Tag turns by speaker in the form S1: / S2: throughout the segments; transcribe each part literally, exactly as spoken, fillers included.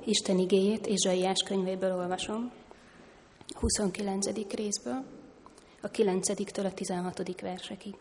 S1: Isten igéjét Ézsaiás könyvéből olvasom, huszonkilencedik részből, a kilencediktől a tizenhatodik versekig.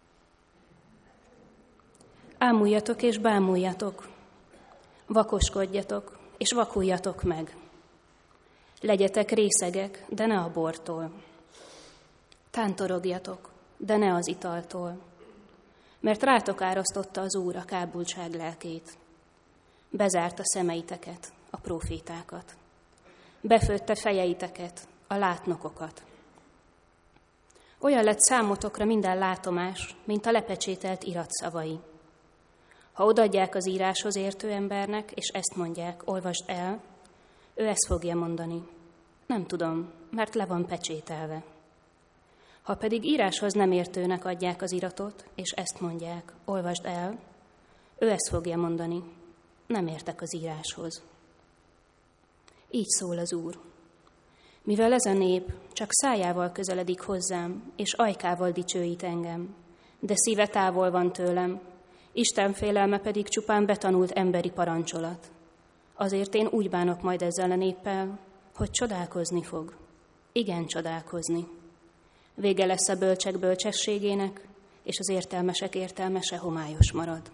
S1: Ámuljatok és bámuljatok, vakoskodjatok és vakuljatok meg. Legyetek részegek, de ne a bortól. Tántorogjatok, de ne az italtól, mert rátok árasztotta az Úr a kábultság lelkét. Bezárta szemeiteket, a prófétákat. Befőtte fejeiteket, a látnokokat. Olyan lett számotokra minden látomás, mint a lepecsételt iratszavai. Ha odaadják az íráshoz értő embernek, és ezt mondják, olvasd el, ő ezt fogja mondani. Nem tudom, mert le van pecsételve. Ha pedig íráshoz nem értőnek adják az iratot, és ezt mondják, olvasd el, ő ezt fogja mondani. Nem értek az íráshoz. Így szól az Úr. Mivel ez a nép csak szájával közeledik hozzám, és ajkával dicsőít engem, de szíve távol van tőlem, Isten félelme pedig csupán betanult emberi parancsolat. Azért én úgy bánok majd ezzel a néppel, hogy csodálkozni fog. Igen, csodálkozni. Vége lesz a bölcsek bölcsességének, és az értelmesek értelmese homályos marad.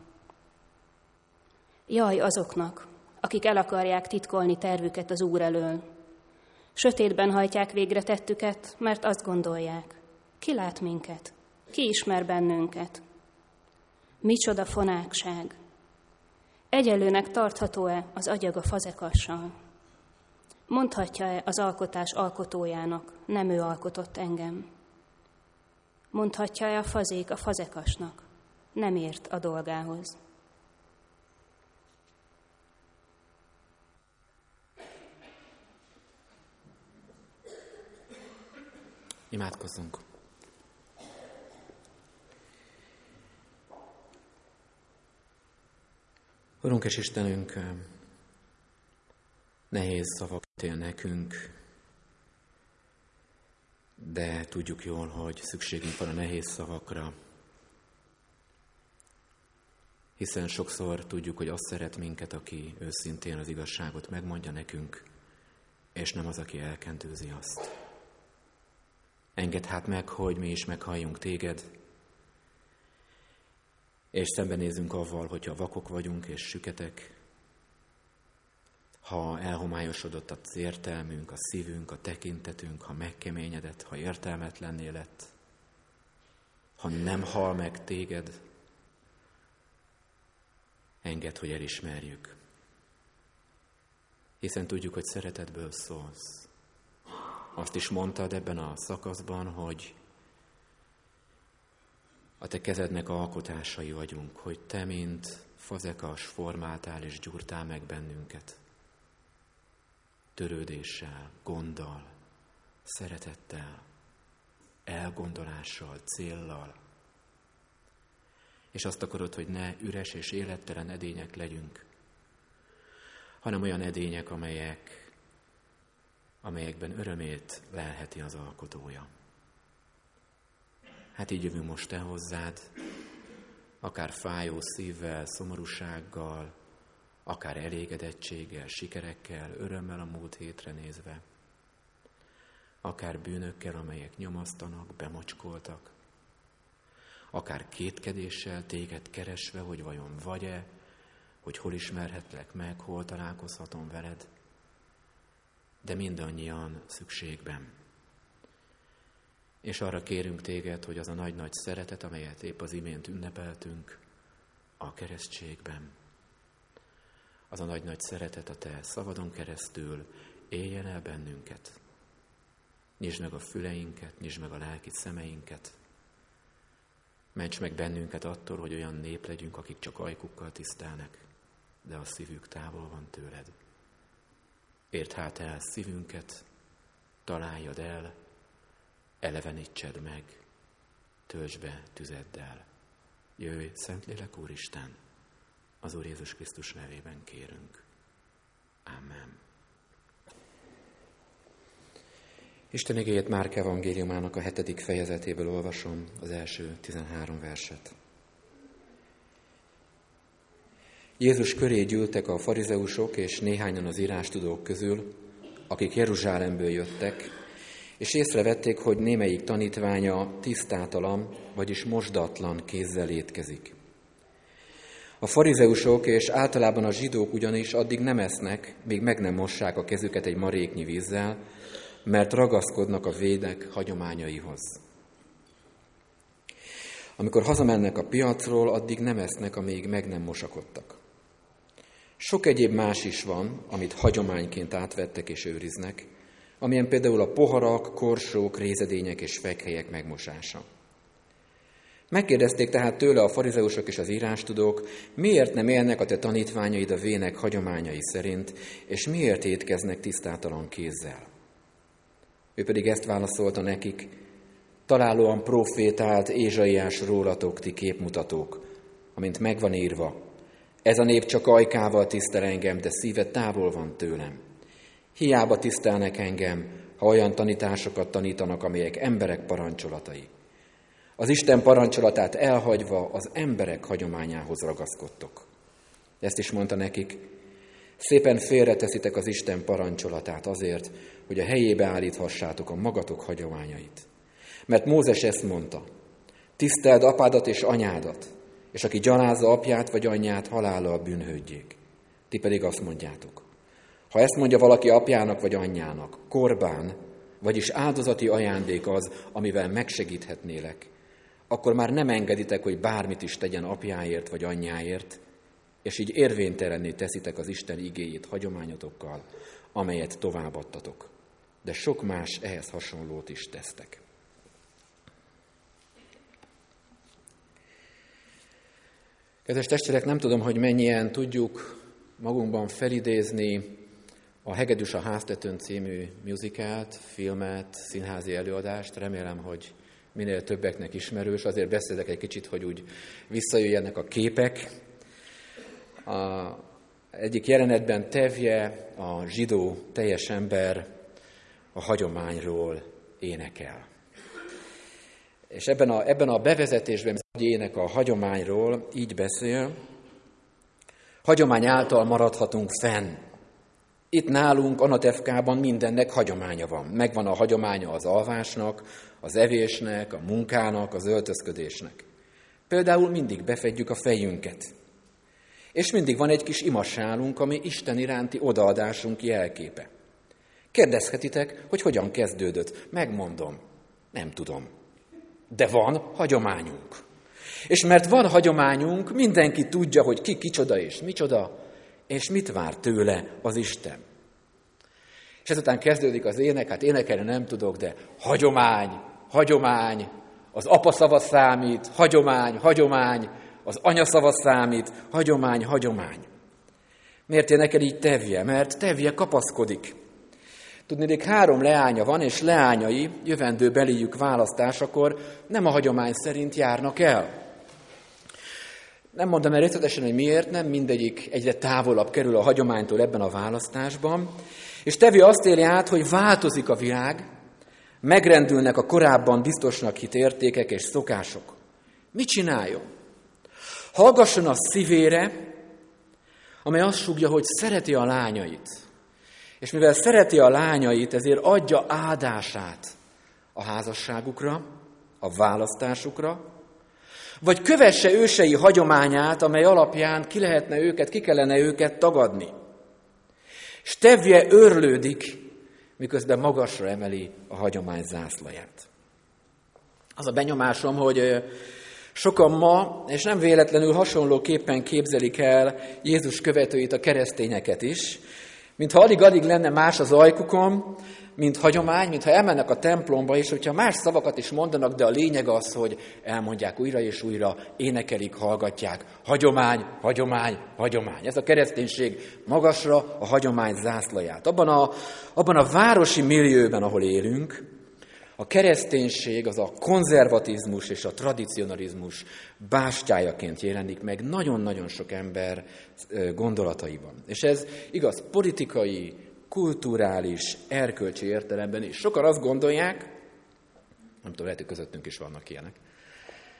S1: Jaj azoknak, akik el akarják titkolni tervüket az Úr elől. Sötétben hajtják végre tettüket, mert azt gondolják. Ki lát minket? Ki ismer bennünket? Micsoda fonákság! Egyelőnek tartható-e az agyag a fazekassal? Mondhatja-e az alkotás alkotójának, nem ő alkotott engem? Mondhatja-e a fazék a fazekasnak, nem ért a dolgához?
S2: Imádkozzunk! Urunk és Istenünk, nehéz szavak él nekünk, de tudjuk jól, hogy szükségünk van a nehéz szavakra, hiszen sokszor tudjuk, hogy azt szeret minket, aki őszintén az igazságot megmondja nekünk, és nem az, aki elkendőzi azt. Engedd hát meg, hogy mi is meghalljunk téged, és szembenézünk avval, hogyha vakok vagyunk és süketek, ha elhomályosodott az értelmünk, a szívünk, a tekintetünk, ha megkeményedett, ha értelmetlenné lett, ha nem hal meg téged, engedd, hogy elismerjük. Hiszen tudjuk, hogy szeretetből szólsz. Azt is mondtad ebben a szakaszban, hogy a te kezednek alkotásai vagyunk, hogy te, mint fazekas, formáltál és gyúrtál meg bennünket. Törődéssel, gonddal, szeretettel, elgondolással, céllal. És azt akarod, hogy ne üres és élettelen edények legyünk, hanem olyan edények, amelyek, amelyekben örömét lelheti az alkotója. Hát így jövünk most te hozzád, akár fájó szívvel, szomorúsággal, akár elégedettséggel, sikerekkel, örömmel a múlt hétre nézve, akár bűnökkel, amelyek nyomasztanak, bemocskoltak, akár kétkedéssel téged keresve, hogy vajon vagy-e, hogy hol ismerhetlek meg, hol találkozhatom veled, de mindannyian szükségben. És arra kérünk téged, hogy az a nagy-nagy szeretet, amelyet épp az imént ünnepeltünk a keresztségben, az a nagy-nagy szeretet a te szavadon keresztül éljen el bennünket. Nyisd meg a füleinket, nyisd meg a lelki szemeinket. Ments meg bennünket attól, hogy olyan nép legyünk, akik csak ajkukkal tisztelnek, de a szívük távol van tőled. Érd hát el szívünket, találjad el, elevenítsed meg, töltsd be tüzeddel. Jöjj, Szentlélek Úristen, az Úr Jézus Krisztus nevében kérünk. Amen. Isten igéjét Márk evangéliumának a hetedik fejezetéből olvasom az első tizenhárom verset. Jézus köré gyűltek a farizeusok és néhányan az írástudók közül, akik Jeruzsálemből jöttek, és észrevették, hogy némelyik tanítványa tisztátalan, vagyis mosdatlan kézzel étkezik. A farizeusok és általában a zsidók ugyanis addig nem esznek, míg meg nem mossák a kezüket egy maréknyi vízzel, mert ragaszkodnak a védek hagyományaihoz. Amikor hazamennek a piacról, addig nem esznek, amíg meg nem mosakodtak. Sok egyéb más is van, amit hagyományként átvettek és őriznek, amilyen például a poharak, korsók, rézedények és fekhelyek megmosása. Megkérdezték tehát tőle a farizeusok és az írástudók, miért nem élnek a te tanítványaid a vének hagyományai szerint, és miért étkeznek tisztátalan kézzel. Ő pedig ezt válaszolta nekik, találóan profétált Ézsaiás rólatok, ti képmutatók, amint megvan írva, ez a nép csak ajkával tisztel engem, de szíve távol van tőlem. Hiába tisztelnek engem, ha olyan tanításokat tanítanak, amelyek emberek parancsolatai. Az Isten parancsolatát elhagyva az emberek hagyományához ragaszkodtok. Ezt is mondta nekik, szépen félreteszitek az Isten parancsolatát azért, hogy a helyébe állíthassátok a magatok hagyományait. Mert Mózes ezt mondta, tiszteld apádat és anyádat, és aki gyalázza apját vagy anyját, halállal bűnhődjék. Ti pedig azt mondjátok, ha ezt mondja valaki apjának vagy anyjának, korbán, vagyis áldozati ajándék az, amivel megsegíthetnélek, akkor már nem engeditek, hogy bármit is tegyen apjáért vagy anyjáért, és így érvénytelenné teszitek az Isten igéjét hagyományotokkal, amelyet továbbadtatok. De sok más ehhez hasonlót is tesztek. Kedves testvérek, nem tudom, hogy mennyien tudjuk magunkban felidézni a Hegedűs a háztetőn című musicalt, filmet, színházi előadást. Remélem, hogy minél többeknek ismerős, azért beszélek egy kicsit, hogy úgy visszajöjjenek a képek. A egyik jelenetben Tevje, a zsidó teljes ember a hagyományról énekel. És ebben a, ebben a bevezetésben hogy ének a hagyományról így beszél, hagyomány által maradhatunk fenn. Itt nálunk Anatevkában mindennek hagyománya van. Megvan a hagyománya az alvásnak, az evésnek, a munkának, az öltözködésnek. Például mindig befedjük a fejünket. És mindig van egy kis imassálunk, ami Isten iránti odaadásunk jelképe. Kérdezhetitek, hogy hogyan kezdődött. Megmondom. Nem tudom. De van hagyományunk. És mert van hagyományunk, mindenki tudja, hogy ki kicsoda és micsoda, és mit vár tőle az Isten. És ezután kezdődik az ének, hát énekelni nem tudok, de hagyomány, hagyomány, az apa szava számít, hagyomány, hagyomány, az anya szava számít, hagyomány, hagyomány. Miért énekel így Tevje? Mert Tevje kapaszkodik. Tudnék, három leánya van, és leányai jövendő beléjük választásakor nem a hagyomány szerint járnak el. Nem mondom el részletesen, hogy miért, nem mindegyik egyre távolabb kerül a hagyománytól ebben a választásban. És Tevje azt éli át, hogy változik a világ, megrendülnek a korábban biztosnak hitt értékek és szokások. Mit csináljon? Hallgasson a szívére, amely azt súgja, hogy szereti a lányait. És mivel szereti a lányait, ezért adja áldását a házasságukra, a választásukra, vagy kövesse ősei hagyományát, amely alapján ki lehetne őket, ki kellene őket tagadni. És Tevje őrlődik, miközben magasra emeli a hagyomány zászlaját. Az a benyomásom, hogy sokan ma, és nem véletlenül hasonlóképpen képzelik el Jézus követőit, a keresztényeket is, mintha alig-alig lenne más az ajkukon, mint hagyomány, mintha elmennek a templomba, és hogyha más szavakat is mondanak, de a lényeg az, hogy elmondják újra és újra, énekelik, hallgatják. Hagyomány, hagyomány, hagyomány. Ez a kereszténység magasra a hagyomány zászlaját. Abban a, abban a városi millióben, ahol élünk, a kereszténység az a konzervatizmus és a tradicionalizmus bástyájaként jelenik meg nagyon-nagyon sok ember gondolataiban. És ez igaz politikai, kulturális, erkölcsi értelemben is. Sokan azt gondolják, nem tudom, lehet, hogy közöttünk is vannak ilyenek,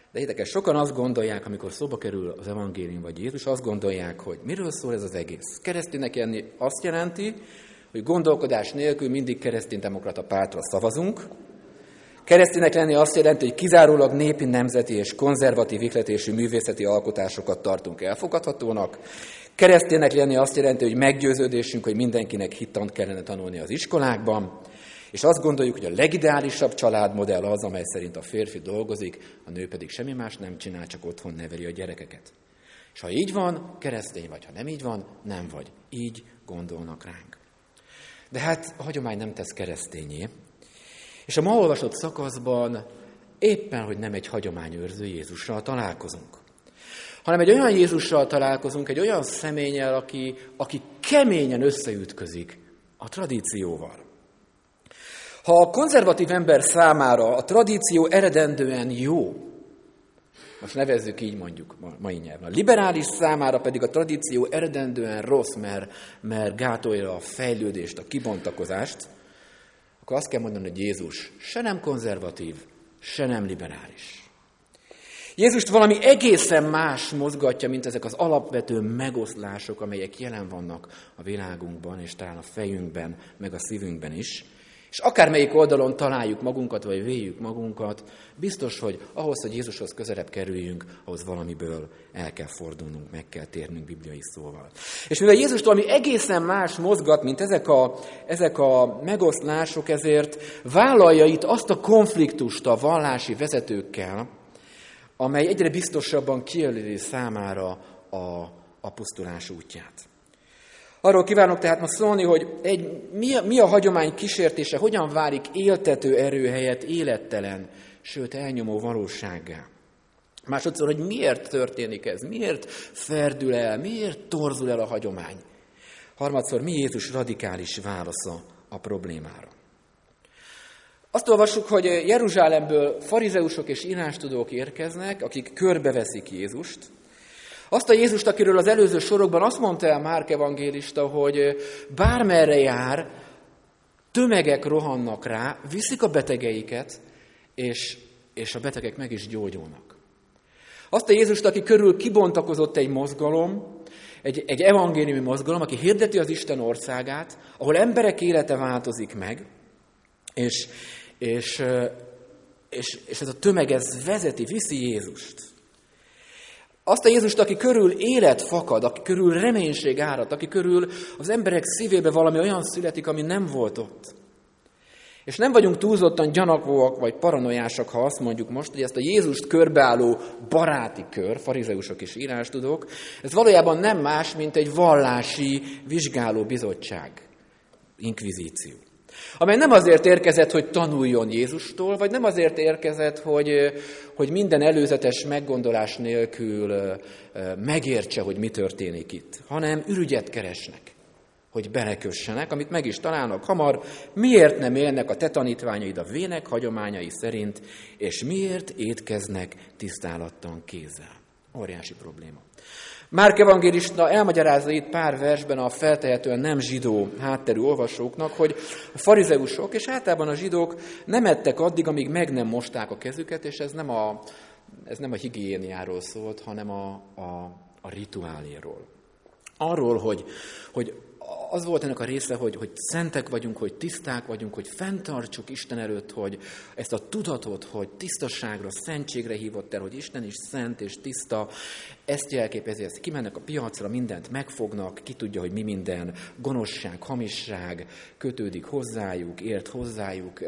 S2: De érdekes, sokan azt gondolják, amikor szóba kerül az evangélium vagy Jézus, azt gondolják, hogy miről szól ez az egész. Kereszténynek lenni azt jelenti, hogy gondolkodás nélkül mindig kereszténydemokrata pártra szavazunk. Kereszténynek lenni azt jelenti, hogy kizárólag népi, nemzeti és konzervatív ihletésű művészeti alkotásokat tartunk elfogadhatónak. Kereszténynek lenni azt jelenti, hogy meggyőződésünk, hogy mindenkinek hittant kellene tanulni az iskolákban, és azt gondoljuk, hogy a legideálisabb családmodell az, amely szerint a férfi dolgozik, a nő pedig semmi más nem csinál, csak otthon neveli a gyerekeket. És ha így van, keresztény vagy, ha nem így van, nem vagy. Így gondolnak ránk. De hát a hagyomány nem tesz keresztényé, és a ma olvasott szakaszban éppen, hogy nem egy hagyományőrző Jézussal találkozunk, hanem egy olyan Jézussal találkozunk, egy olyan személlyel, aki, aki keményen összeütközik a tradícióval. Ha a konzervatív ember számára a tradíció eredendően jó, most nevezzük így mondjuk mai nyelven, a liberális számára pedig a tradíció eredendően rossz, mert, mert gátolja a fejlődést, a kibontakozást, akkor azt kell mondani, hogy Jézus se nem konzervatív, se nem liberális. Jézust valami egészen más mozgatja, mint ezek az alapvető megoszlások, amelyek jelen vannak a világunkban, és talán a fejünkben, meg a szívünkben is. És akármelyik oldalon találjuk magunkat, vagy véljük magunkat, biztos, hogy ahhoz, hogy Jézushoz közelebb kerüljünk, ahhoz valamiből el kell fordulnunk, meg kell térnünk bibliai szóval. És mivel Jézust valami egészen más mozgat, mint ezek a, ezek a megoszlások, ezért vállalja itt azt a konfliktust a vallási vezetőkkel, amely egyre biztosabban kijelöli számára a, a pusztulás útját. Arról kívánok tehát most szólni, hogy egy, mi, a, mi a hagyomány kísértése, hogyan válik éltető erő helyett élettelen, sőt elnyomó valósággá. Másodszor, hogy miért történik ez, miért ferdül el, miért torzul el a hagyomány. Harmadszor, mi Jézus radikális válasza a problémára. Azt olvassuk, hogy Jeruzsálemből farizeusok és írástudók érkeznek, akik körbeveszik Jézust. Azt a Jézust, akiről az előző sorokban azt mondta el Márk evangélista, hogy bármerre jár, tömegek rohannak rá, viszik a betegeiket, és, és a betegek meg is gyógyulnak. Azt a Jézust, aki körül kibontakozott egy mozgalom, egy, egy evangéliumi mozgalom, aki hirdeti az Isten országát, ahol emberek élete változik meg, és, és, és, és ez a tömeg ez vezeti, viszi Jézust. Azt a Jézust, aki körül élet fakad, aki körül reménység árad, aki körül az emberek szívébe valami olyan születik, ami nem volt ott. És nem vagyunk túlzottan gyanakvóak vagy paranoiásak, ha azt mondjuk most, hogy ezt a Jézust körbeálló baráti kör, farizeusok és írástudók, ez valójában nem más, mint egy vallási vizsgáló bizottság, inkvizíció. Amely nem azért érkezett, hogy tanuljon Jézustól, vagy nem azért érkezett, hogy, hogy minden előzetes meggondolás nélkül megértse, hogy mi történik itt, hanem ürügyet keresnek, hogy belekössenek, amit meg is találnak hamar, miért nem élnek a te tanítványaid a vének hagyományai szerint, és miért étkeznek tisztálatlan kézzel. Óriási probléma. Márk evangélista elmagyarázza itt pár versben a feltehetően nem zsidó hátterű olvasóknak, hogy a farizeusok és általában a zsidók nem ettek addig, amíg meg nem mosták a kezüket, és ez nem a, ez nem a higiéniáról szólt, hanem a, a, a rituáléról. Arról, hogy, hogy az volt ennek a része, hogy, hogy szentek vagyunk, hogy tiszták vagyunk, hogy fenntartsuk Isten előtt, hogy ezt a tudatot, hogy tisztasságra, szentségre hívott el, hogy Isten is szent és tiszta, ezt jelképezi, ezt kimennek a piacra, mindent megfognak, ki tudja, hogy mi minden gonoszság, hamisság kötődik hozzájuk, ért hozzájuk,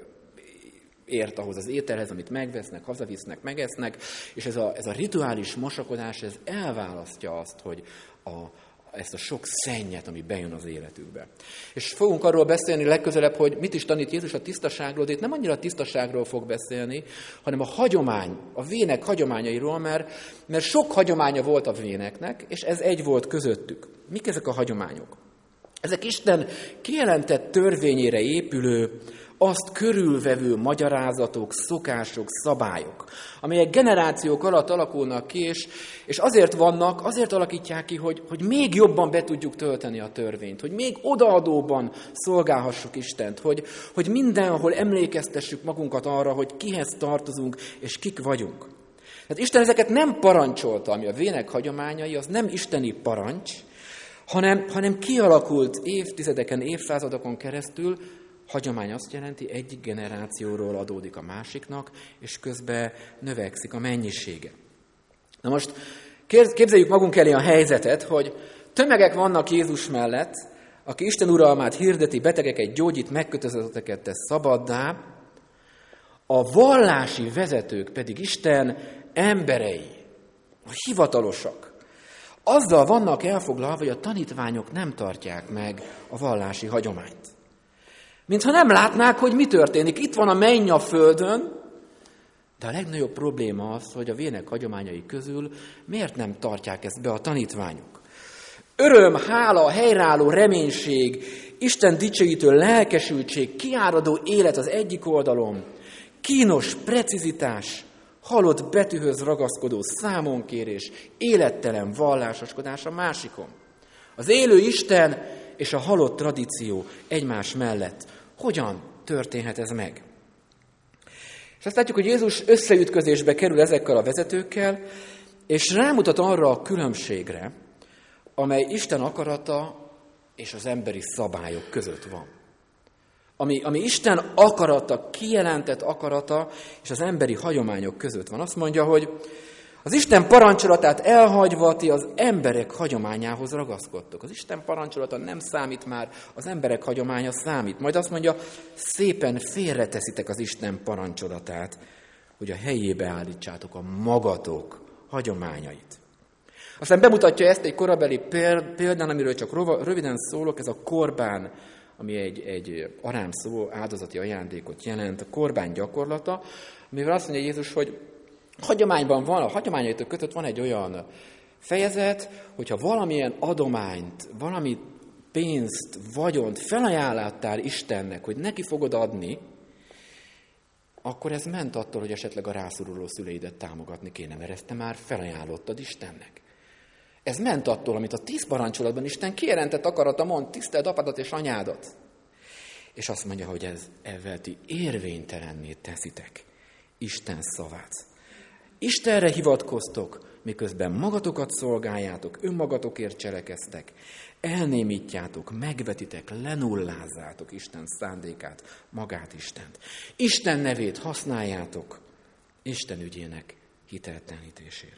S2: ért ahhoz az ételhez, amit megvesznek, hazavisznek, megesznek, és ez a, ez a rituális mosakodás, ez elválasztja azt, hogy a ezt a sok szennyet, ami bejön az életükbe. És fogunk arról beszélni legközelebb, hogy mit is tanít Jézus a tisztaságról, de itt nem annyira a tisztaságról fog beszélni, hanem a hagyomány, a vének hagyományairól, mert, mert sok hagyománya volt a véneknek, és ez egy volt közöttük. Mik ezek a hagyományok? Ezek Isten kijelentett törvényére épülő, azt körülvevő magyarázatok, szokások, szabályok, amelyek generációk alatt alakulnak ki, és, és azért vannak, azért alakítják ki, hogy, hogy még jobban be tudjuk tölteni a törvényt, hogy még odaadóban szolgálhassuk Istent, hogy, hogy mindenhol emlékeztessük magunkat arra, hogy kihez tartozunk, és kik vagyunk. Hát Isten ezeket nem parancsolta, ami a vének hagyományai, az nem isteni parancs, hanem, hanem kialakult évtizedeken, évszázadokon keresztül. Hagyomány azt jelenti, egyik generációról adódik a másiknak, és közben növekszik a mennyisége. Na most képzeljük magunk elé a helyzetet, hogy tömegek vannak Jézus mellett, aki Isten uralmát hirdeti, betegeket gyógyít, megkötözötteket tesz szabaddá, a vallási vezetők pedig Isten emberei, a hivatalosak. Azzal vannak elfoglalva, hogy a tanítványok nem tartják meg a vallási hagyományt. Mintha nem látnák, hogy mi történik. Itt van a menny a földön, de a legnagyobb probléma az, hogy a vének hagyományai közül miért nem tartják ezt be a tanítványok. Öröm, hála, helyreálló reménység, Isten dicsőítő lelkesültség, kiáradó élet az egyik oldalon, kínos precizitás, halott betűhöz ragaszkodó számonkérés, élettelen vallásoskodás a másikon. Az élő Isten és a halott tradíció egymás mellett. Hogyan történhet ez meg? És azt látjuk, hogy Jézus összeütközésbe kerül ezekkel a vezetőkkel, és rámutat arra a különbségre, amely Isten akarata és az emberi szabályok között van. Ami, ami Isten akarata, kijelentett akarata és az emberi hagyományok között van. Azt mondja, hogy az Isten parancsolatát elhagyva ti az emberek hagyományához ragaszkodtok. Az Isten parancsolata nem számít már, az emberek hagyománya számít. Majd azt mondja, szépen félreteszitek az Isten parancsolatát, hogy a helyébe állítsátok a magatok hagyományait. Aztán bemutatja ezt egy korabeli példán, amiről csak röviden szólok, ez a korbán, ami egy, egy arám szó áldozati ajándékot jelent, a korbán gyakorlata, amivel azt mondja Jézus, hogy hagyományban van, a hagyományaitok között van egy olyan fejezet, hogyha valamilyen adományt, valami pénzt, vagyont felajánlottál Istennek, hogy neki fogod adni, akkor ez ment attól, hogy esetleg a rászoruló szüleidet támogatni kéne, mert ezt te már felajánlottad Istennek. Ez ment attól, amit a tíz parancsolatban Isten kijelentett akarata mond, tiszteld apadat és anyádat. És azt mondja, hogy ez ezzel ti érvénytelenné teszitek Isten szavát. Istenre hivatkoztok, miközben magatokat szolgáljátok, önmagatokért cselekeztek, elnémítjátok, megvetitek, lenullázzátok Isten szándékát, magát Istent. Isten nevét használjátok Isten ügyének hiteltelenítésére.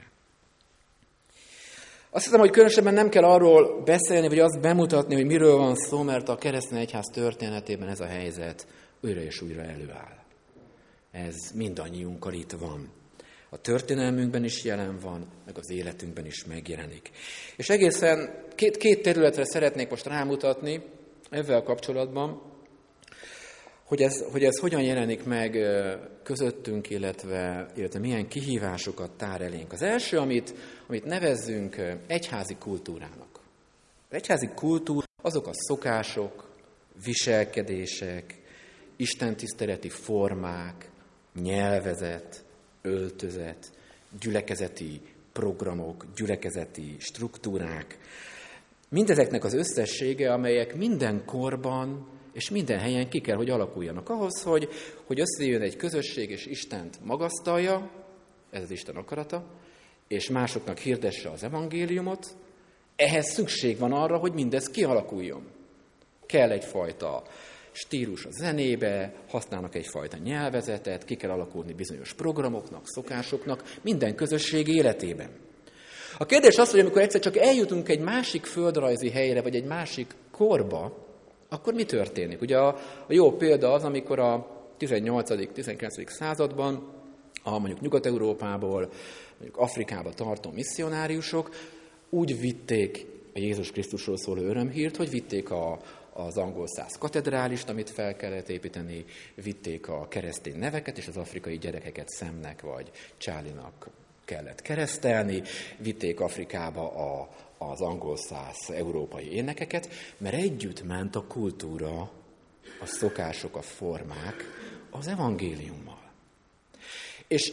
S2: Azt hiszem, hogy különösebben nem kell arról beszélni, vagy azt bemutatni, hogy miről van szó, mert a keresztény egyház történetében ez a helyzet újra és újra előáll. Ez mindannyiunkkal itt van. A történelmünkben is jelen van, meg az életünkben is megjelenik. És egészen két, két területre szeretnék most rámutatni ezzel kapcsolatban, hogy ez, hogy ez hogyan jelenik meg közöttünk, illetve, illetve milyen kihívásokat tár elénk. Az első, amit, amit nevezzünk egyházi kultúrának. Az egyházi kultúra azok a szokások, viselkedések, istentiszteleti formák, nyelvezet, öltözet, gyülekezeti programok, gyülekezeti struktúrák. Mindezeknek az összessége, amelyek minden korban és minden helyen ki kell, hogy alakuljanak. Ahhoz, hogy, hogy összejön egy közösség, és Istent magasztalja, ez az Isten akarata, és másoknak hirdesse az evangéliumot, ehhez szükség van arra, hogy mindez kialakuljon. Kell egyfajta stílus a zenébe, használnak egyfajta nyelvezetet, ki kell alakulni bizonyos programoknak, szokásoknak, minden közösség életében. A kérdés az, hogy amikor egyszer csak eljutunk egy másik földrajzi helyre, vagy egy másik korba, akkor mi történik? Ugye a, a jó példa az, amikor a tizennyolcadik-tizenkilencedik században, a mondjuk Nyugat-Európából, mondjuk Afrikába tartó misszionáriusok úgy vitték a Jézus Krisztusról szóló örömhírt, hogy vitték a, az angol száz katedrálist, amit fel kellett építeni, vitték a keresztény neveket, és az afrikai gyerekeket Szemnek vagy Charlie-nak kellett keresztelni, vitték Afrikába a az angol száz európai énekeket, mert együtt ment a kultúra, a szokások, a formák az evangéliummal. És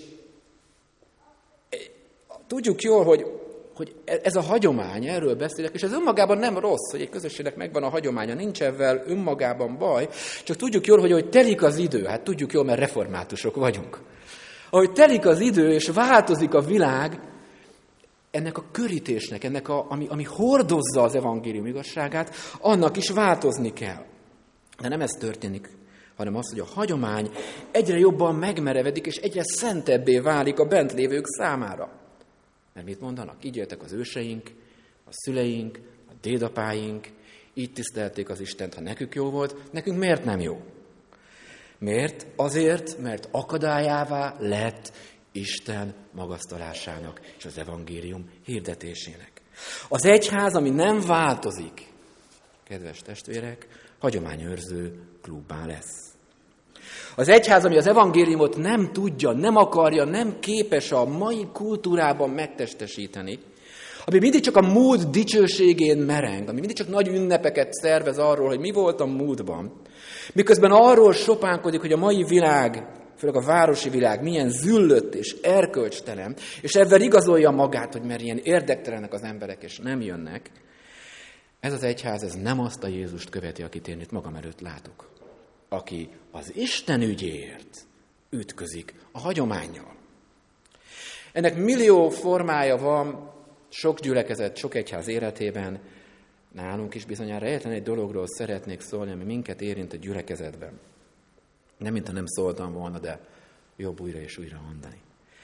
S2: tudjuk jól, hogy, hogy ez a hagyomány, erről beszélek, és ez önmagában nem rossz, hogy egy közösségnek megvan a hagyománya, nincs ezzel önmagában baj, csak tudjuk jól, hogy hogy telik az idő, hát tudjuk jól, mert reformátusok vagyunk. Ahogy telik az idő, és változik a világ, ennek a körítésnek, ennek a, ami, ami hordozza az evangélium igazságát, annak is változni kell. De nem ez történik, hanem az, hogy a hagyomány egyre jobban megmerevedik, és egyre szentebbé válik a bent lévők számára. Mert mit mondanak? Így éltek az őseink, a szüleink, a dédapáink, így tisztelték az Istent, ha nekük jó volt, nekünk miért nem jó? Miért? Azért, mert akadályává lett Isten magasztalásának és az evangélium hirdetésének. Az egyház, ami nem változik, kedves testvérek, hagyományőrző klubbá lesz. Az egyház, ami az evangéliumot nem tudja, nem akarja, nem képes a mai kultúrában megtestesíteni, ami mindig csak a múlt dicsőségén mereng, ami mindig csak nagy ünnepeket szervez arról, hogy mi volt a múltban, miközben arról sopánkodik, hogy a mai világ, főleg a városi világ milyen züllött és erkölcstelen, és ebben igazolja magát, hogy mert ilyen érdektelenek az emberek, és nem jönnek. Ez az egyház, ez nem azt a Jézust követi, akit én itt magam előtt látok. Aki az Isten ügyéért ütközik a hagyománnyal. Ennek millió formája van, sok gyülekezet, sok egyház életében, nálunk is bizonyára egyetlen egy dologról szeretnék szólni, ami minket érint a gyülekezetben. Nem, mintha nem szóltam volna, de jobb újra és újra mondani.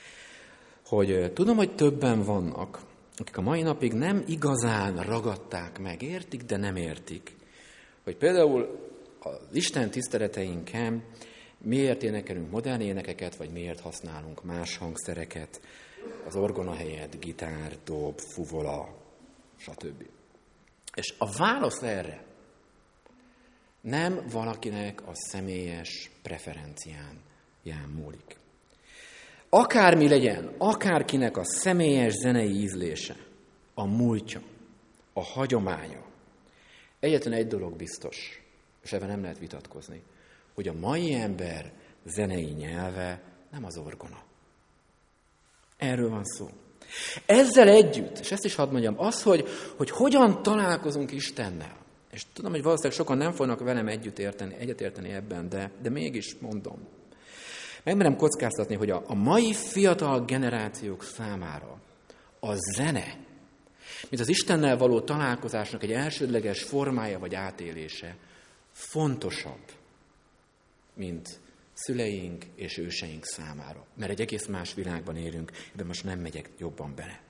S2: Hogy tudom, hogy többen vannak, akik a mai napig nem igazán ragadták meg, értik, de nem értik. Hogy például az Isten tiszteleteinken miért énekelünk modern énekeket, vagy miért használunk más hangszereket, az orgona helyett gitár, dob, fuvola, stb. És a válasz erre nem valakinek a személyes preferencián múlik. Akármi legyen, akárkinek a személyes zenei ízlése, a múltja, a hagyománya, egyetlen egy dolog biztos, és ebben nem lehet vitatkozni, hogy a mai ember zenei nyelve nem az orgona. Erről van szó. Ezzel együtt, és ezt is hadd mondjam, az, hogy, hogy hogyan találkozunk Istennel, és tudom, hogy valószínűleg sokan nem fognak velem együtt érteni, egyetérteni ebben, de, de mégis mondom. Megmerem kockáztatni, hogy a, a mai fiatal generációk számára a zene, mint az Istennel való találkozásnak egy elsődleges formája vagy átélése fontosabb, mint szüleink és őseink számára. Mert egy egész más világban élünk, ebben most nem megyek jobban bele.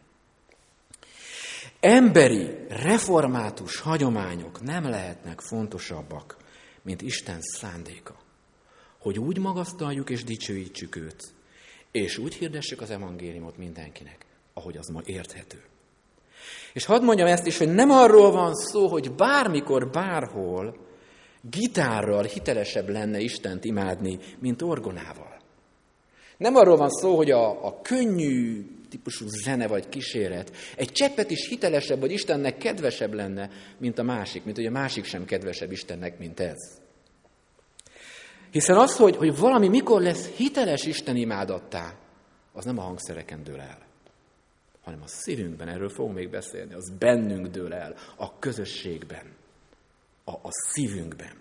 S2: Emberi, református hagyományok nem lehetnek fontosabbak, mint Isten szándéka. Hogy úgy magasztaljuk és dicsőítsük őt, és úgy hirdessük az evangéliumot mindenkinek, ahogy az ma érthető. És hadd mondjam ezt is, hogy nem arról van szó, hogy bármikor, bárhol gitárral hitelesebb lenne Istent imádni, mint orgonával. Nem arról van szó, hogy a, a könnyű típusú zene vagy kíséret egy cseppet is hitelesebb, vagy Istennek kedvesebb lenne, mint a másik, mint hogy a másik sem kedvesebb Istennek, mint ez. Hiszen az, hogy, hogy valami mikor lesz hiteles Isten imádattá, az nem a hangszereken dől el, hanem a szívünkben, erről fogunk még beszélni, az bennünk dől el, a közösségben, a, a szívünkben.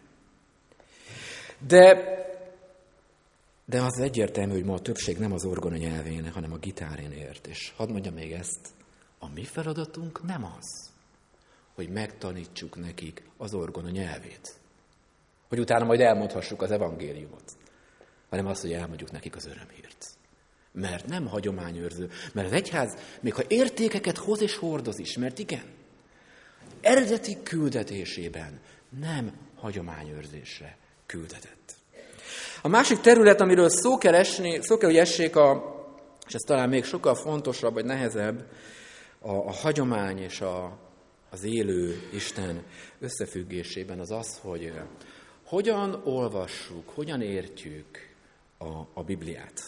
S2: De, de az egyértelmű, hogy ma a többség nem az orgona nyelvén, hanem a gitárén ért. És hadd mondjam még ezt, a mi feladatunk nem az, hogy megtanítsuk nekik az orgona nyelvét, hogy utána majd elmondhassuk az evangéliumot, hanem az, hogy elmondjuk nekik az örömhírt. Mert nem hagyományőrző, mert az egyház, még ha értékeket hoz és hordoz is, mert igen, eredeti küldetésében nem hagyományőrzésre küldetett. A másik terület, amiről szó kell, esni, szó kell hogy essék, a, és ez talán még sokkal fontosabb, vagy nehezebb, a, a hagyomány és a, az élő Isten összefüggésében az az, hogy hogyan olvassuk, hogyan értjük a, a Bibliát.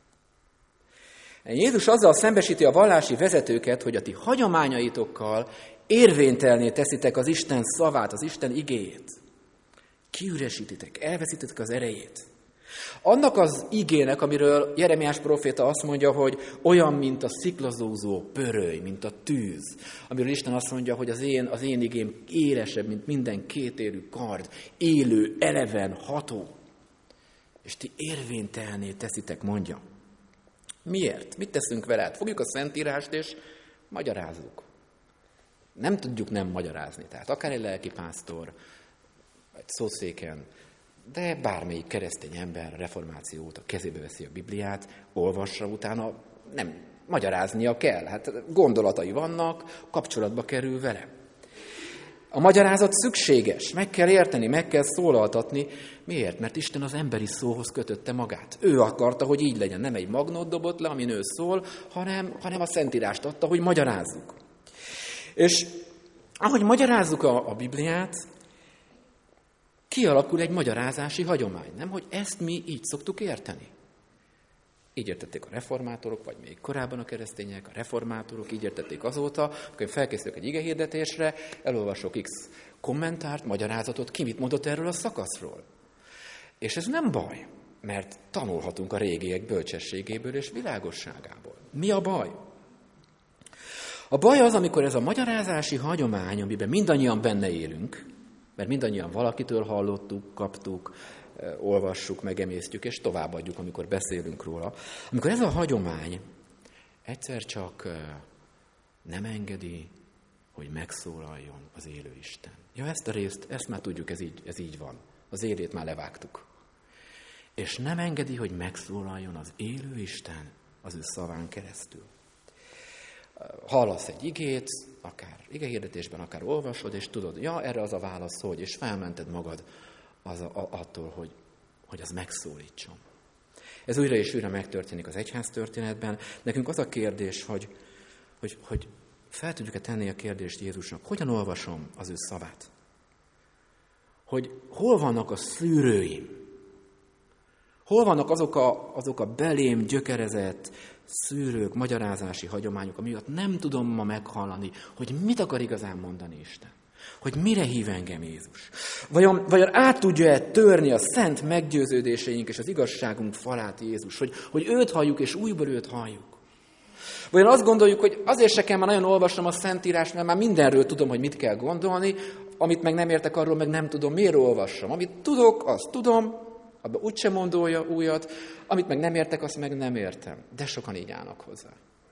S2: Jézus azzal szembesíti a vallási vezetőket, hogy a ti hagyományaitokkal érvénytelné teszitek az Isten szavát, az Isten igéjét. Kiüresítitek, elveszítitek az erejét. Annak az igének, amiről Jeremiás próféta azt mondja, hogy olyan, mint a sziklazózó pöröly, mint a tűz. Amiről Isten azt mondja, hogy az én, az én igém élesebb, mint minden kétélű kard, élő, eleven, ható. És ti érvénytelné teszitek, mondja. Miért? Mit teszünk vele? Hát fogjuk a Szentírást és magyarázzuk. Nem tudjuk nem magyarázni. Tehát akár egy lelkipásztor, egy szószéken, de bármelyik keresztény ember reformáció óta kezébe veszi a Bibliát, olvassa utána, nem magyaráznia kell. Hát gondolatai vannak, kapcsolatba kerül vele. A magyarázat szükséges, meg kell érteni, meg kell szólaltatni. Miért? Mert Isten az emberi szóhoz kötötte magát. Ő akarta, hogy így legyen. Nem egy magnót dobott le, amin ő szól, hanem, hanem a Szentírást adta, hogy magyarázzuk. És ahogy magyarázzuk a, a Bibliát, kialakul egy magyarázási hagyomány. Nem, hogy ezt mi így szoktuk érteni. Így értették a reformátorok, vagy még korábban a keresztények, a reformátorok, így értették azóta, amikor én felkészülök egy igehirdetésre, elolvasok X kommentárt, magyarázatot, ki mit mondott erről a szakaszról. És ez nem baj, mert tanulhatunk a régiek bölcsességéből és világosságából. Mi a baj? A baj az, amikor ez a magyarázási hagyomány, amiben mindannyian benne élünk, mert mindannyian valakitől hallottuk, kaptuk, olvassuk, megemésztjük, és továbbadjuk, amikor beszélünk róla. Amikor ez a hagyomány egyszer csak nem engedi, hogy megszólaljon az élő Isten. Ja, ezt a részt, ezt már tudjuk, ez így, ez így van. Az élét már levágtuk. És nem engedi, hogy megszólaljon az élő Isten az ő szaván keresztül. Hallasz egy igét, akár igehirdetésben, akár olvasod, és tudod, ja, erre az a válasz, hogy, és felmented magad az a, a, attól, hogy, hogy az megszólítson. Ez újra és újra megtörténik az egyház történetben. Nekünk az a kérdés, hogy, hogy, hogy fel tudjuk-e tenni a kérdést Jézusnak, hogyan olvasom az ő szavát? Hogy hol vannak a szűrőim? Hol vannak azok a, azok a belém gyökerezett szűrők, magyarázási hagyományok, amiatt nem tudom ma meghallani, hogy mit akar igazán mondani Isten. Hogy mire hív engem Jézus. Vajon, vajon át tudja-e törni a szent meggyőződéseink és az igazságunk falát Jézus, hogy, hogy őt halljuk és újból őt halljuk. Vajon azt gondoljuk, hogy azért se kell már nagyon olvasnom a Szentírást, mert már mindenről tudom, hogy mit kell gondolni, amit meg nem értek, arról meg nem tudom, miért olvassam. Amit tudok, azt tudom, abban úgysem mondolja újat, amit meg nem értek, azt meg nem értem. De sokan így állnak hozzá.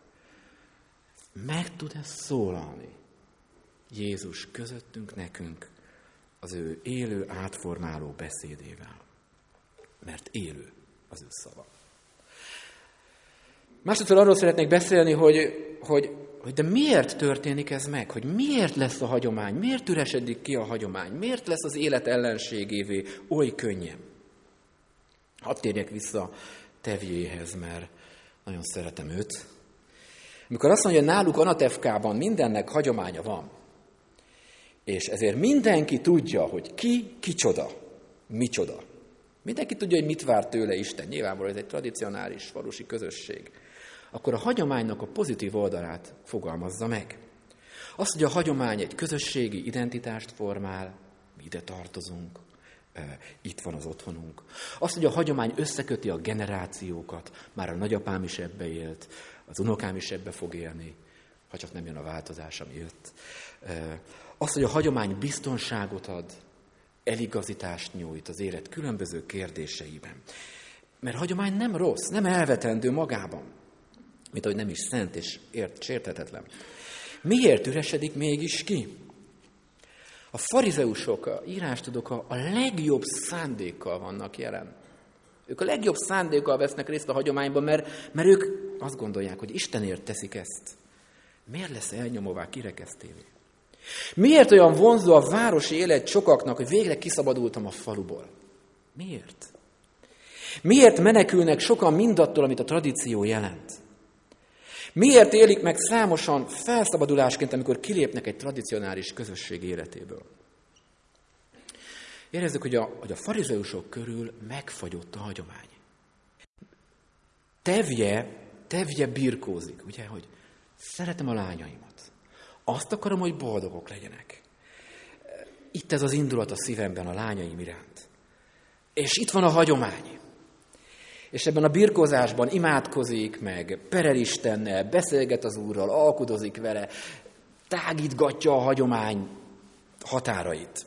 S2: Meg tud-e szólalni Jézus közöttünk, nekünk, az ő élő, átformáló beszédével? Mert élő az ő szava. Másodszor arról szeretnék beszélni, hogy, hogy, hogy de miért történik ez meg? Hogy miért lesz a hagyomány? Miért üresedik ki a hagyomány? Miért lesz az élet ellenségévé oly könnyen? Hadd térjek vissza Tevjéhez, mert nagyon szeretem őt. Amikor azt mondja, hogy náluk Anatevkában mindennek hagyománya van, és ezért mindenki tudja, hogy ki, kicsoda, micsoda. Mindenki tudja, hogy mit vár tőle Isten. Nyilvánvalóan ez egy tradicionális falusi közösség. Akkor a hagyománynak a pozitív oldalát fogalmazza meg. Azt, hogy a hagyomány egy közösségi identitást formál, mi ide tartozunk, itt van az otthonunk. Azt, hogy a hagyomány összeköti a generációkat, már a nagyapám is ebbe élt, az unokám is ebbe fog élni, ha csak nem jön a változás, ami jött. Azt, hogy a hagyomány biztonságot ad, eligazítást nyújt az élet különböző kérdéseiben. Mert a hagyomány nem rossz, nem elvetendő magában, mint ahogy nem is szent és ért, sérthetetlen. Miért üresedik mégis ki? A farizeusok, a írástudók a legjobb szándékkal vannak jelen. Ők a legjobb szándékkal vesznek részt a hagyományban, mert, mert ők azt gondolják, hogy Istenért teszik ezt. Miért lesz elnyomóvá, kirekesztévé? Miért olyan vonzó a városi élet sokaknak, hogy végre kiszabadultam a faluból? Miért? Miért menekülnek sokan mindattól, amit a tradíció jelent? Miért élik meg számosan felszabadulásként, amikor kilépnek egy tradicionális közösség életéből? Érezzük, hogy a, hogy a farizeusok körül megfagyott a hagyomány. Tevje, tevje birkózik, ugye, hogy szeretem a lányaimat. Azt akarom, hogy boldogok legyenek. Itt ez az indulat a szívemben a lányaim iránt. És itt van a hagyomány. És ebben a birkózásban imádkozik meg, perel Istennel, beszélget az Úrral, alkudozik vele, tágítgatja a hagyomány határait.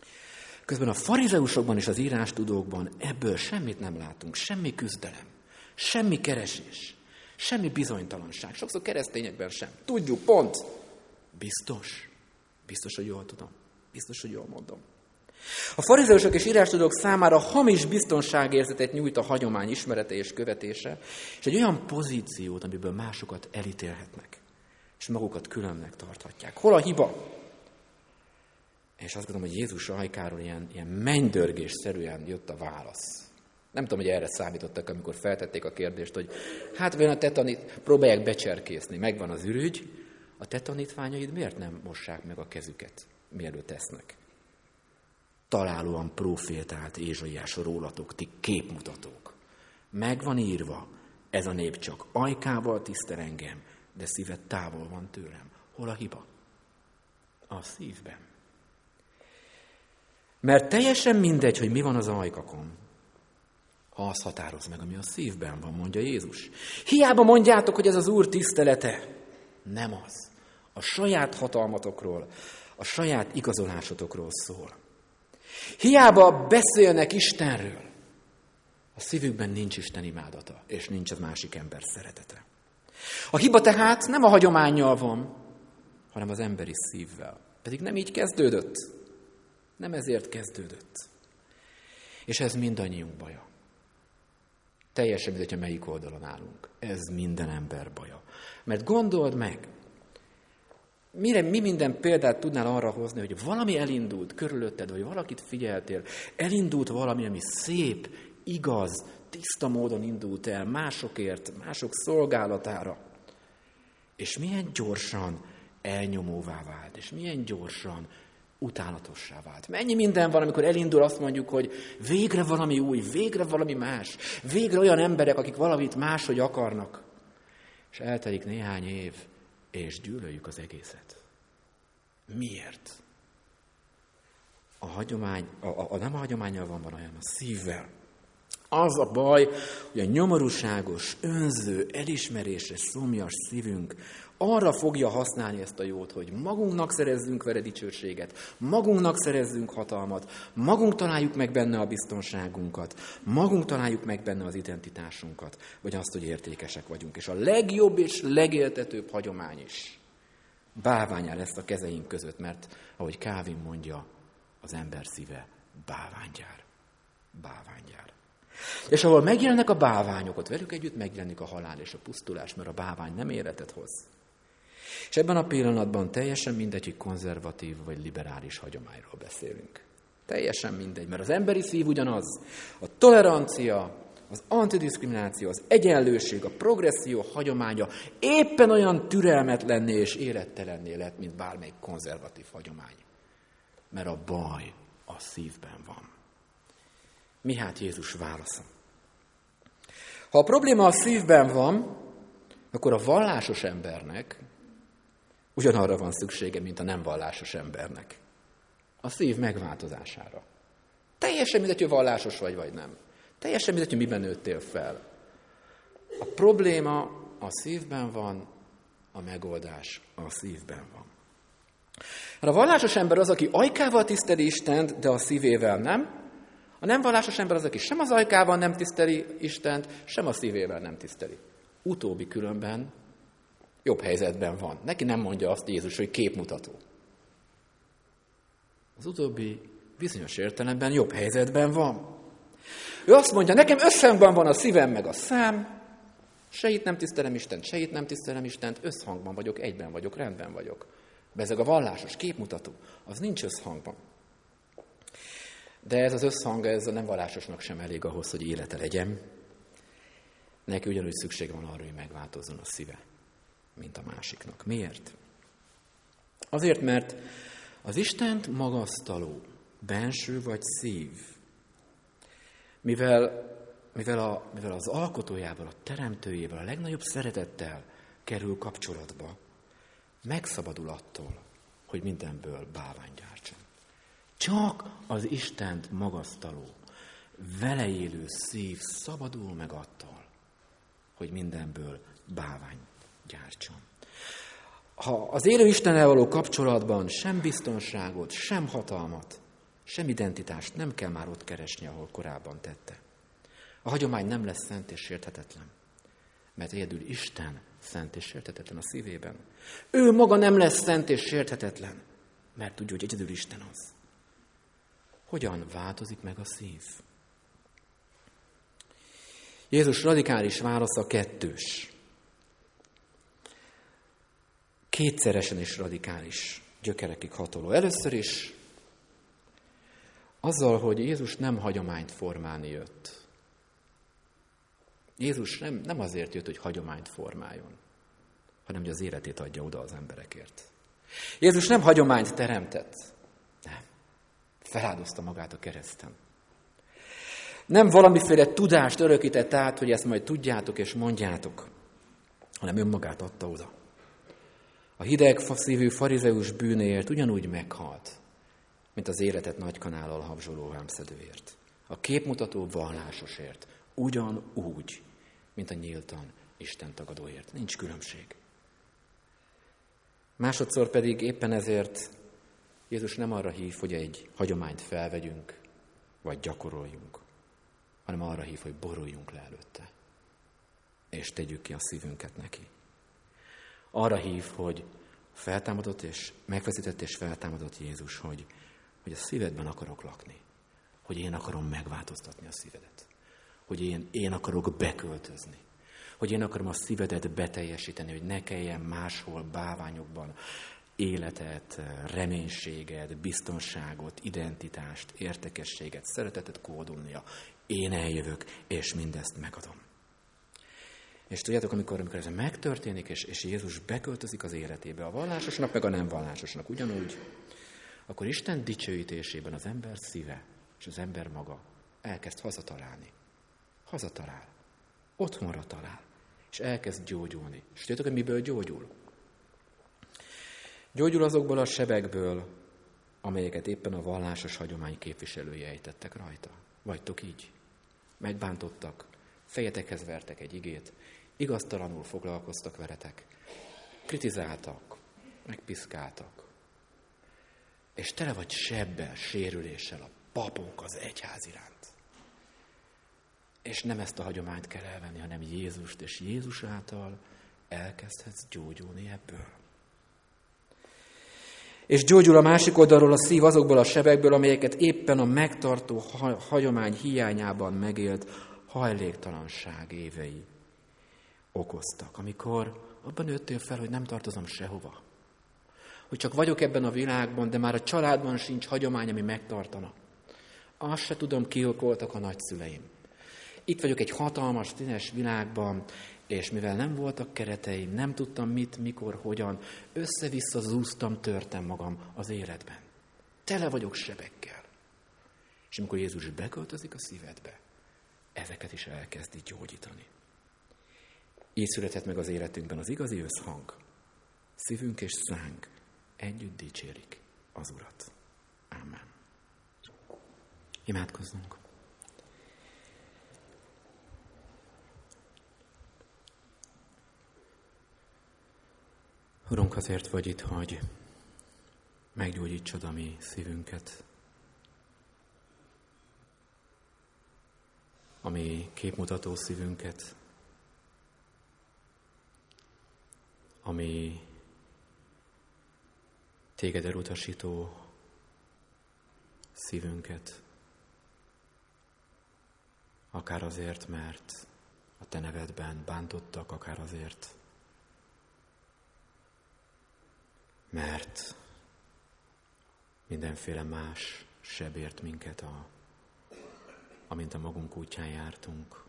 S2: Közben a farizeusokban és az írástudókban ebből semmit nem látunk, semmi küzdelem, Semmi keresés, semmi bizonytalanság. Sokszor keresztényekben sem. Tudjuk, pont. Biztos. Biztos, hogy jól tudom. Biztos, hogy jól mondom. A farizeusok és írástudók számára hamis biztonságérzetet nyújt a hagyomány ismerete és követése, és egy olyan pozíciót, amiből másokat elítélhetnek, és magukat különnek tarthatják. Hol a hiba? És azt gondolom, hogy Jézus ajkáról ilyen, ilyen mennydörgésszerűen jött a válasz. Nem tudom, hogy erre számítottak, amikor feltették a kérdést, hogy hát vajon a te tanít, próbálják becserkészni, megvan az ürügy, a te tanítványaid miért nem mossák meg a kezüket, mielőtt esznek? Találóan profétált Ézsaiás rólatok, ti képmutatók. Megvan írva, ez a nép csak ajkával tisztel engem, de szíve távol van tőlem. Hol a hiba? A szívben. Mert teljesen mindegy, hogy mi van az ajkakon, ha azt határoz meg, ami a szívben van, mondja Jézus. Hiába mondjátok, hogy ez az Úr tisztelete. Nem az. A saját hatalmatokról, a saját igazolásotokról szól. Hiába beszélnek Istenről, a szívükben nincs Isten imádata, és nincs az másik ember szeretete. A hiba tehát nem a hagyománnyal van, hanem az emberi szívvel. Pedig nem így kezdődött. Nem ezért kezdődött. És ez mindannyiunk baja. Teljesen mindegy, hogy melyik oldalon állunk. Ez minden ember baja. Mert gondold meg, mire, mi minden példát tudnál arra hozni, hogy valami elindult körülötted, vagy valakit figyeltél, elindult valami, ami szép, igaz, tiszta módon indult el másokért, mások szolgálatára. És milyen gyorsan elnyomóvá vált, és milyen gyorsan utálatossá vált. Mennyi minden van, amikor elindul, azt mondjuk, hogy végre valami új, végre valami más, végre olyan emberek, akik valamit máshogy akarnak. És eltelik néhány év, és gyűlöljük az egészet. Miért? A hagyomány, a, a, a nem a hagyománnyal van, van olyan, a szívvel. Az a baj, hogy a nyomorúságos, önző, elismerésre szomjas szívünk arra fogja használni ezt a jót, hogy magunknak szerezzünk vele dicsőséget, magunknak szerezzünk hatalmat, magunk találjuk meg benne a biztonságunkat, magunk találjuk meg benne az identitásunkat, vagy azt, hogy értékesek vagyunk. És a legjobb és legéltetőbb hagyomány is bálványá lesz a kezeink között, mert ahogy Calvin mondja, az ember szíve bálványgyár. Bálványgyár. És ahol megjelennek a bálványok, ott velük együtt megjelenik a halál és a pusztulás, mert a bálvány nem életet hoz. És ebben a pillanatban teljesen mindegy, hogy konzervatív vagy liberális hagyományról beszélünk. Teljesen mindegy, mert az emberi szív ugyanaz. A tolerancia, az antidiszkrimináció, az egyenlőség, a progresszió hagyománya éppen olyan türelmetlenné és élettelenné lett, mint bármelyik konzervatív hagyomány. Mert a baj a szívben van. Mi hát Jézus válasza? Ha a probléma a szívben van, akkor a vallásos embernek ugyanarra van szüksége, mint a nem vallásos embernek. A szív megváltozására. Teljesen mindegy, hogy vallásos vagy, vagy nem. Teljesen mindegy, hogy miben nőttél fel. A probléma a szívben van, a megoldás a szívben van. A vallásos ember az, aki ajkával tiszteli Istent, de a szívével nem. A nem vallásos ember az, aki sem az ajkával nem tiszteli Istent, sem a szívével nem tiszteli. Utóbbi különben jobb helyzetben van. Neki nem mondja azt Jézus, hogy képmutató. Az utóbbi bizonyos értelemben jobb helyzetben van. Ő azt mondja, nekem összhangban van a szívem meg a szám, se itt nem tisztelem Istent, se itt nem tisztelem Istent, összhangban vagyok, egyben vagyok, rendben vagyok. Bezeg a vallásos képmutató, az nincs összhangban. De ez az összhang, ez a nem vallásosnak sem elég ahhoz, hogy élete legyen. Neki ugyanúgy szüksége van arra, hogy megváltozzon a szíve, mint a másiknak. Miért? Azért, mert az Istent magasztaló, benső vagy szív, mivel, mivel, a, mivel az alkotójával, a teremtőjével, a legnagyobb szeretettel kerül kapcsolatba, megszabadul attól, hogy mindenből bálvány gyártson. Csak az Istent magasztaló, vele élő szív szabadul meg attól, hogy mindenből bálvány gyártson. Ha az élő Istennel való kapcsolatban sem biztonságot, sem hatalmat, sem identitást nem kell már ott keresni, ahol korábban tette. A hagyomány nem lesz szent és sérthetetlen, mert egyedül Isten szent és sérthetetlen a szívében. Ő maga nem lesz szent és sérthetetlen, mert tudja, hogy egyedül Isten az. Hogyan változik meg a szív? Jézus radikális válasza kettős. Kétszeresen is radikális, gyökerekig hatoló. Először is azzal, hogy Jézus nem hagyományt formálni jött. Jézus nem, nem azért jött, hogy hagyományt formáljon, hanem hogy az életét adja oda az emberekért. Jézus nem hagyományt teremtett, nem. Feláldozta magát a kereszten. Nem valamiféle tudást örökített át, hogy ezt majd tudjátok és mondjátok, hanem önmagát adta oda. A hideg szívű farizeus bűnéért ugyanúgy meghalt, mint az életet nagy kanállal habzsoló vámszedőért. A képmutató vallásosért ugyanúgy, mint a nyíltan Isten tagadóért. Nincs különbség. Másodszor pedig éppen ezért Jézus nem arra hív, hogy egy hagyományt felvegyünk, vagy gyakoroljunk, hanem arra hív, hogy boruljunk le előtte, és tegyük ki a szívünket neki. Arra hív, hogy feltámadott és megfeszített és feltámadott Jézus, hogy, hogy a szívedben akarok lakni, hogy én akarom megváltoztatni a szívedet, hogy én, én akarok beköltözni, hogy én akarom a szívedet beteljesíteni, hogy ne kelljen máshol bálványokban életet, reménységet, biztonságot, identitást, értékességet, szeretetet kódolnia. Én eljövök, és mindezt megadom. És tudjátok, amikor, amikor ez megtörténik, és, és Jézus beköltözik az életébe, a vallásosnak, meg a nem vallásosnak ugyanúgy, akkor Isten dicsőítésében az ember szíve és az ember maga elkezd hazatalálni. Hazatalál. Otthonra talál. És elkezd gyógyulni. És tudjátok, hogy miből gyógyul? Gyógyul azokból a sebekből, amelyeket éppen a vallásos hagyomány képviselői ejtettek rajta. Vagytok így. Megbántottak, fejetekhez vertek egy igét, igaztalanul foglalkoztak veletek, kritizáltak, megpiszkáltak. És tele vagy sebbel, sérüléssel a papok az egyház iránt. És nem ezt a hagyományt kell elvenni, hanem Jézust, és Jézus által elkezdhetsz gyógyulni ebből. És gyógyul a másik oldalról a szív azokból a sebekből, amelyeket éppen a megtartó hagyomány hiányában megélt hajléktalanság évei okoztak. Amikor abban nőttél fel, hogy nem tartozom sehova. Hogy csak vagyok ebben a világban, de már a családban sincs hagyomány, ami megtartana. Azt se tudom, kik voltak a nagyszüleim. Itt vagyok egy hatalmas, színes világban, és mivel nem voltak kereteim, nem tudtam mit, mikor, hogyan, össze-vissza zúztam, törtem magam az életben. Tele vagyok sebekkel. És amikor Jézus beköltözik a szívedbe, ezeket is elkezdi gyógyítani. Így született meg az életünkben az igazi összhang. Szívünk és szánk együtt dicsérik az Urat. Amen. Imádkozzunk. Urunk, azért vagy itt, hogy meggyógyítsad a mi szívünket, a mi képmutató szívünket, ami téged elutasító szívünket, akár azért, mert a te nevedben bántottak, akár azért, mert mindenféle más sebért minket, a, amint a magunk útján jártunk,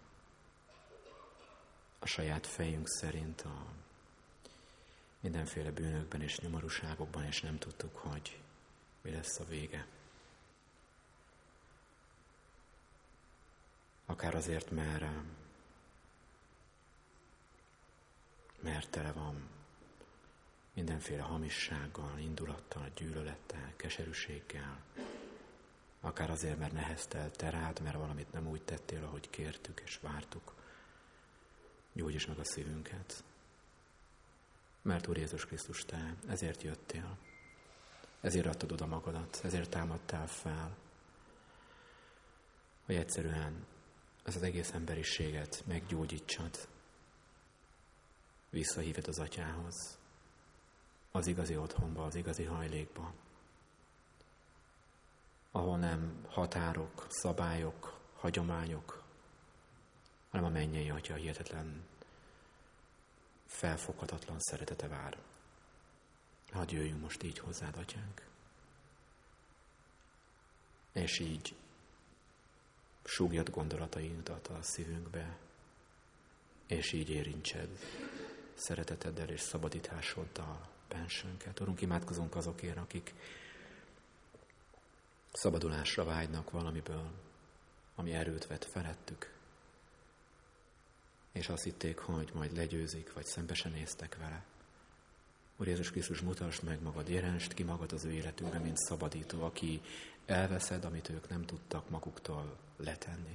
S2: a saját fejünk szerint, a mindenféle bűnökben és nyomorúságokban, és nem tudtuk, hogy mi lesz a vége. Akár azért, mert, mert tele van mindenféle hamissággal, indulattal, gyűlölettel, keserűséggel. Akár azért, mert neheztelt te rád, mert valamit nem úgy tettél, ahogy kértük és vártuk. Gyógyítsd meg a szívünket. Mert Úr Jézus Krisztus, te ezért jöttél. Ezért adtad oda magadat, ezért támadtál fel, hogy egyszerűen ez az egész emberiséget meggyógyítsad, visszahíved az Atyához, az igazi otthonba, az igazi hajlékba, ahol nem határok, szabályok, hagyományok, hanem a mennyei Atya hihetetlen, felfoghatatlan szeretete vár. Hadd jöjjünk most így hozzád, Atyánk. És így súgjad gondolatainkat a szívünkbe, és így érintsed szereteteddel és szabadításoddal bensőnket. Urunk, imádkozunk azokért, akik szabadulásra vágynak valamiből, ami erőt vett felettük, és azt hitték, hogy majd legyőzik, vagy szembesen néztek vele. Úr Jézus Krisztus, mutasd meg magad, jelensd ki magad az ő életükbe, mint szabadító, aki elveszed, amit ők nem tudtak maguktól letenni.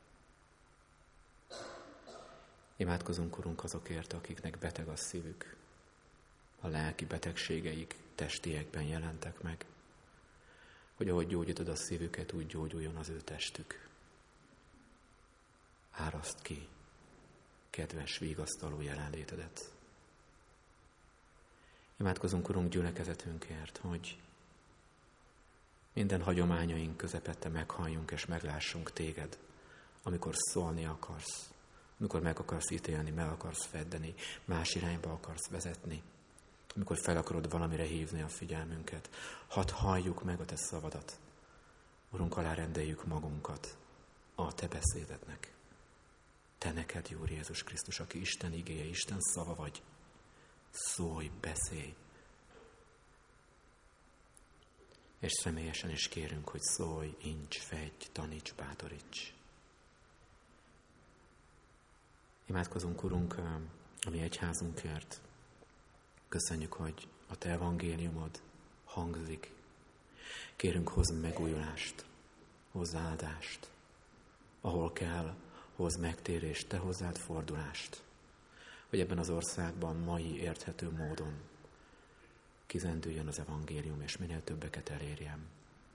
S2: Imádkozunk, Urunk, azokért, akiknek beteg a szívük, a lelki betegségeik testiekben jelentek meg, hogy ahogy gyógyítod a szívüket, úgy gyógyuljon az ő testük. Áraszt ki kedves, vigasztaló jelenlétedet. Imádkozunk, Urunk, gyülekezetünkért, hogy minden hagyományaink közepette meghalljunk és meglássunk téged, amikor szólni akarsz, amikor meg akarsz ítélni, meg akarsz feddeni, más irányba akarsz vezetni, amikor fel akarod valamire hívni a figyelmünket. Hadd halljuk meg a te szavadat. Urunk, alárendeljük magunkat a te beszédednek. Te neked, Úr Jézus Krisztus, aki Isten igéje, Isten szava vagy, szólj, beszélj. És személyesen is kérünk, hogy szólj, incs, fedj, taníts, bátoríts. Imádkozunk, Urunk, a mi egyházunkért. Köszönjük, hogy a te evangéliumod hangzik. Kérünk, hozz megújulást, hozz áldást. Ahol kell, hozz megtérést, te hozzád fordulást. Hogy ebben az országban mai érthető módon kizendüljön az evangélium, és minél többeket elérjem.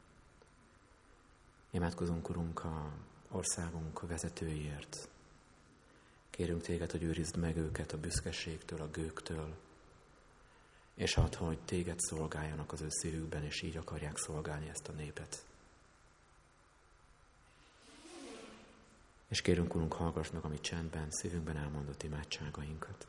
S2: Imádkozunk, Urunk, a országunk vezetőiért. Kérünk téged, hogy őrizd meg őket a büszkeségtől, a gőgtől, és add, hogy téged szolgáljanak az ő szívükben, és így akarják szolgálni ezt a népet. És kérünk, Urunk, hallgass meg a mi csendben, szívünkben elmondott imádságainkat.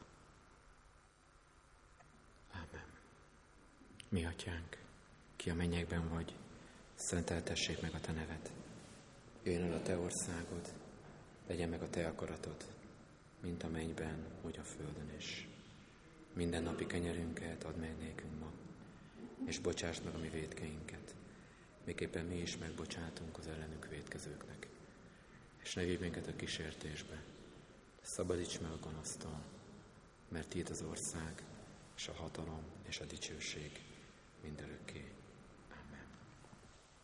S2: Ámen. Mi Atyánk, ki a mennyekben vagy, szenteltessék meg a te neved. Jöjjön el a te országod, legyen meg a te akaratod, mint a mennyben, úgy a földön is. Minden napi kenyerünket add meg nékünk ma, és bocsásd meg a mi vétkeinket, miképpen mi is megbocsátunk az ellenünk vétkezőknek. És ne vigy minket a kísértésbe, szabadíts meg a gonosztól, mert tiéd az ország, és a hatalom, és a dicsőség mindörökké.